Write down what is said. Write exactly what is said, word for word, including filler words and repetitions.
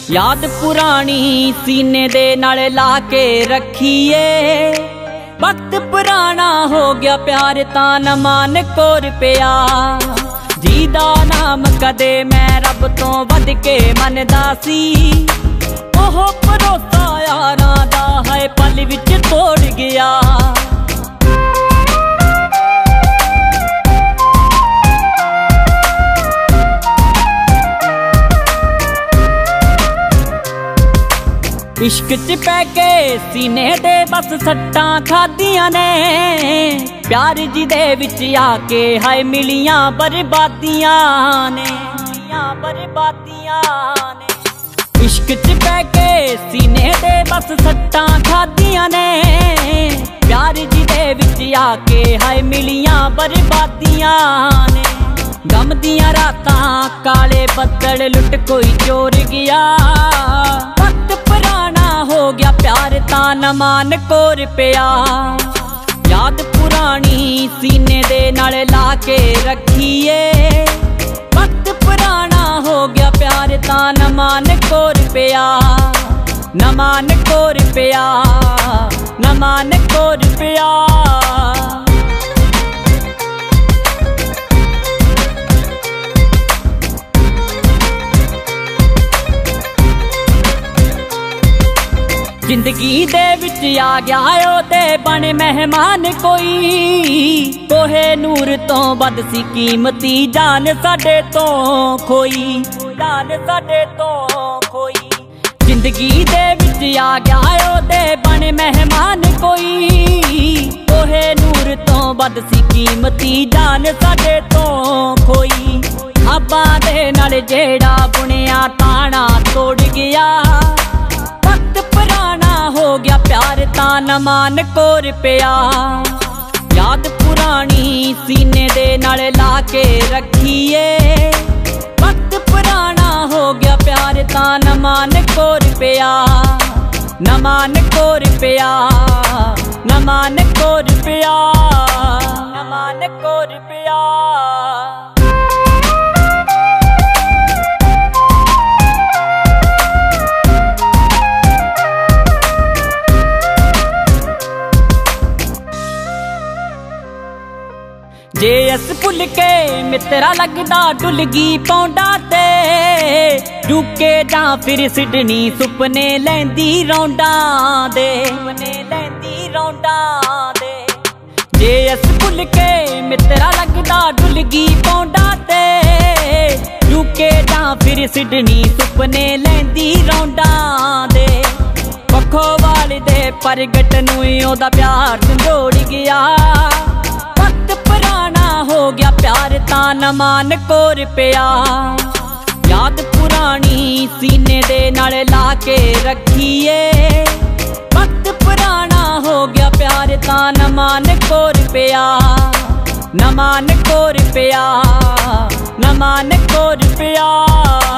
याद पुरानी सीने दे नाल ला के रखिए। वक्त पुराना हो गया प्यार तां न मान कोर पिया। जीदा नाम कदे मैं रब तो वध के मनदा सी। ओह भरोसा यारां दा है पल विच तोड़ गया। इश्क च पै के सीने दे बस सट्टां खादियां ने। प्यार जी दे विच आके हाय मिलियां बर्बादियां ने, मिलियां बर्बादियां ने। इश्क च पै के सीने दे बस सट्टां खादियां ने। प्यार जी दे विच आके हाय मिलियां बर्बादियां ने। गम दियां रातां काले बदल लुट कोई चोर गया। हो गया प्यार तां न मान कोर पिया। याद पुरानी सीने दे नाल ला के रखिए। वक्त पुराना हो गया प्यार तां न मान कोर पिया। न मान कोर पिया, न मान कोर पिया। जिंदगी दे विच आ गया ओदे बने मेहमान कोई। कोहे नूर तो बद सी कीमती जान साडे तो खोई, जान साडे तो खोई। जिंदगी दे विच आ गया ओदे बने मेहमान कोई। कोहे नूर तो बद सी कीमती जान साडे तो खोई। खाबां दे नाल जेड़ा बुनिया ताना तोड़ गया। हो गया प्यार तां न मान कोर पिया। याद पुरानी सीने दे नाल ला के रखिए। वक्त पुराना हो गया प्यार तां न मान कोर पिया। न मान कोर पिया, न मान कोर पिया, न मान कोर पिया। जे अस भुल के मित्रा लगदा डुलगी पौंडा ते। रुके जां फिर सिडनी सुपने लैंदी रौंडा दे, सुपने लैंदी रौंडा दे। जे अस भुल के मित्रा लगदा डुलगी पौंडा ते। रुके जां फिर सिडनी सुपने लैंदी रौंडा दे। पखो वाले दे परगट नूं ओदा प्यार संजोड़ गया। पुराना हो गया प्यार तां न मान कोर पिया। याद पुरानी सीने दे नाल ला के रखिए। वक्त पुराना हो गया प्यार तां न मान कोर पिया। न मान कोर पिया, न मान कोर पिया।